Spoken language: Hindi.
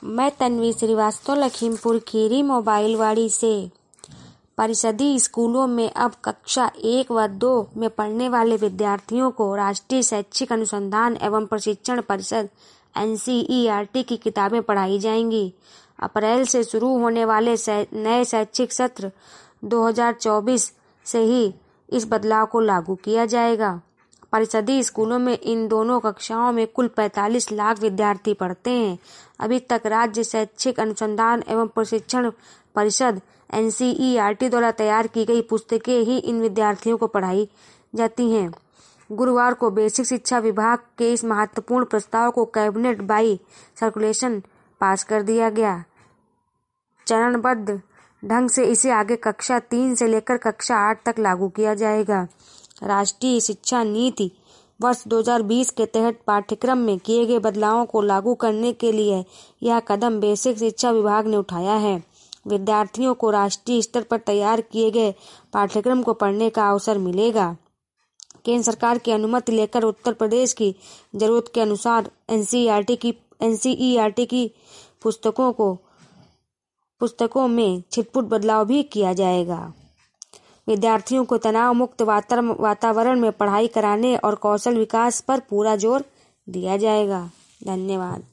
मैं तन्वी श्रीवास्तव, लखीमपुर खीरी, मोबाइलवाड़ी से। परिषदीय स्कूलों में अब कक्षा 1 व 2 में पढ़ने वाले विद्यार्थियों को राष्ट्रीय शैक्षिक अनुसंधान एवं प्रशिक्षण परिषद (NCERT) की किताबें पढ़ाई जाएंगी। अप्रैल से शुरू होने वाले नए शैक्षिक सत्र 2024 से ही इस बदलाव को लागू किया जाएगा। परिषदीय स्कूलों में इन दोनों कक्षाओं में कुल 45 लाख विद्यार्थी पढ़ते हैं। अभी तक राज्य शैक्षिक अनुसंधान एवं प्रशिक्षण परिषद (NCERT) द्वारा तैयार की गई पुस्तकें ही इन विद्यार्थियों को पढ़ाई जाती हैं। गुरुवार को बेसिक शिक्षा विभाग के इस महत्वपूर्ण प्रस्ताव को कैबिनेट बाई सर्कुलेशन पास कर दिया गया। चरणबद्ध ढंग से इसे आगे कक्षा 3 से लेकर कक्षा 8 तक लागू किया जाएगा। राष्ट्रीय शिक्षा नीति वर्ष 2020 के तहत पाठ्यक्रम में किए गए बदलावों को लागू करने के लिए यह कदम बेसिक शिक्षा विभाग ने उठाया है। विद्यार्थियों को राष्ट्रीय स्तर पर तैयार किए गए पाठ्यक्रम को पढ़ने का अवसर मिलेगा। केंद्र सरकार की अनुमति लेकर उत्तर प्रदेश की जरूरत के अनुसार NCERT की पुस्तकों में छिटपुट बदलाव भी किया जाएगा। विद्यार्थियों को तनाव मुक्त वातावरण में पढ़ाई कराने और कौशल विकास पर पूरा जोर दिया जाएगा। धन्यवाद।